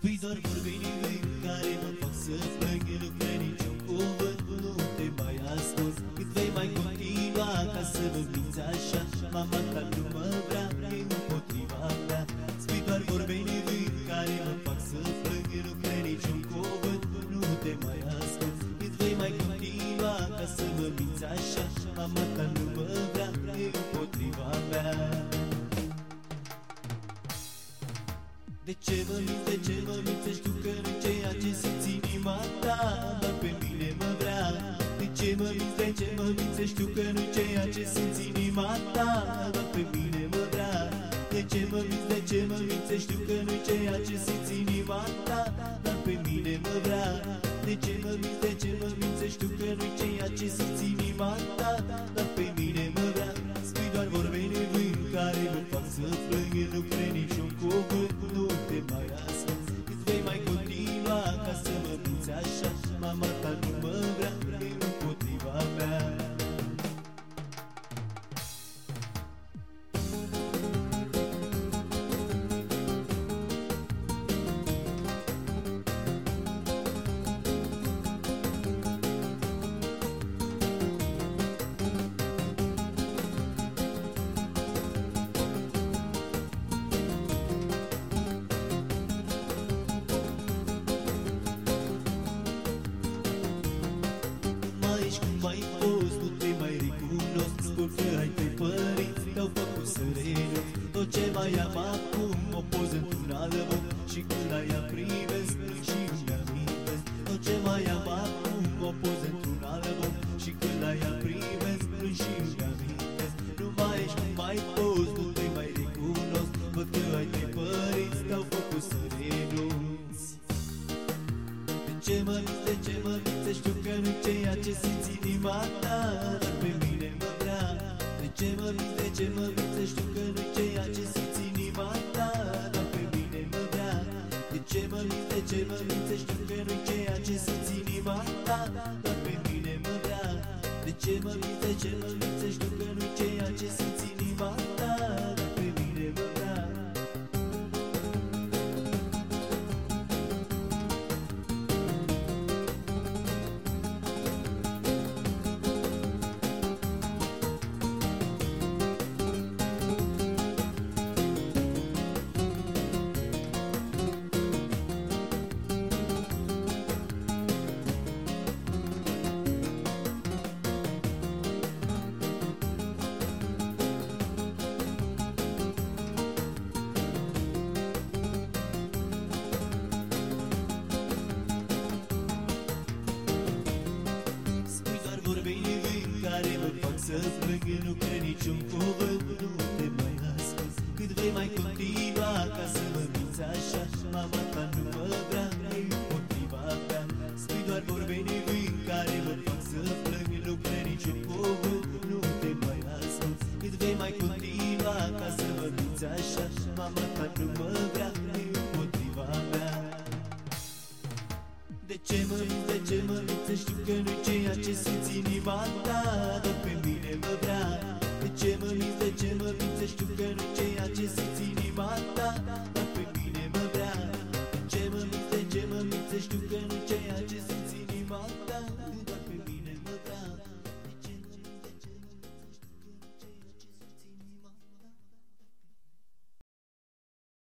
Spui doar vorbe nimic care mă fac să plâng. Nu cred niciun cuvânt, nu te mai ascult. Cât vei mai continua ca să mă minți așa? Mama ta nu mă vrea, e împotriva mea. Spui doar vorbe nimic care mă fac să plâng. Nu cred niciun cuvânt, nu te mai ascult. Cât vei mai continua ca să mă minți așa? Mama ta nu mă vrea, e împotriva mea. De ce mă minți, de ce mă minți? Știu că nu ceea ce simți inima ta, dar pe mine mă vrea. De ce mă minți, de ce mă minți? Știu că nu ceea ce simți inima ta, dar pe mine mă vrea. De ce mă minți, de ce mă minți? Știu că nu ceea ce simți inima ta, dar pe mine mă vrea. De ce mă minți, de ce mă minți? Știu că nu ceea ce simți inima ta, dar pe mine mă vrea. Spui doar vorbe nevânt care mă fac să plâng. Nu cred niciun cuvânt, nu te mai ascult. Cât vei mai continua ca să mă minți așa? Mama ta nu mă vrea, e împotriva mea. Mai fost, nu te mai recunosc. Spun că ai pe părinți te-au făcut să renunți. Tot ce mai am acum o poză într-un album, și când aia privesc și îmi amintesc. Tot ce mai am acum o poză într-un album, și când aia privesc și îmi amintesc. Nu mai ești, nu mai fost, nu te mai recunosc. Văd că ai pe părinți te-au făcut să renunți. De ce mă minți, de ce mă minți? Știu că nu ceea ce simți inima ta, dar pe mine mă vrea. De ce mă minți, de ce mă minți? Știu că nu ceea ce simți inima ta, dar pe mine mă vrea. De ce mă minți, de ce mă minți? Știu că nu ceea ce simți inima ta, dar pe mine mă vrea. De ce mă minți, de ce mă minți? Știu că nu ceea ce simți inima ta, dar pe mine mă vrea. Care mă fac să plâng, nu cred niciun cuvânt, nu te mai ascult. Cât vei mai continua ca să mă minți așa? Mama ta nu mă vrea, e împotriva mea. Spui doar vorbe nevânt care mă fac să plâng, nu cred niciun cuvânt, nu te mai ascult. Cât vei mai continua ca să mă minți așa? Mama ta nu mă vrea, e împotriva mea. De ce mă minți, de ce mă minți? Știu că nu ceea ce simți inima ta, dar pe mine mă vrea. De ce mă minți, de ce mă minți? Știu că nu ceea ce simți inima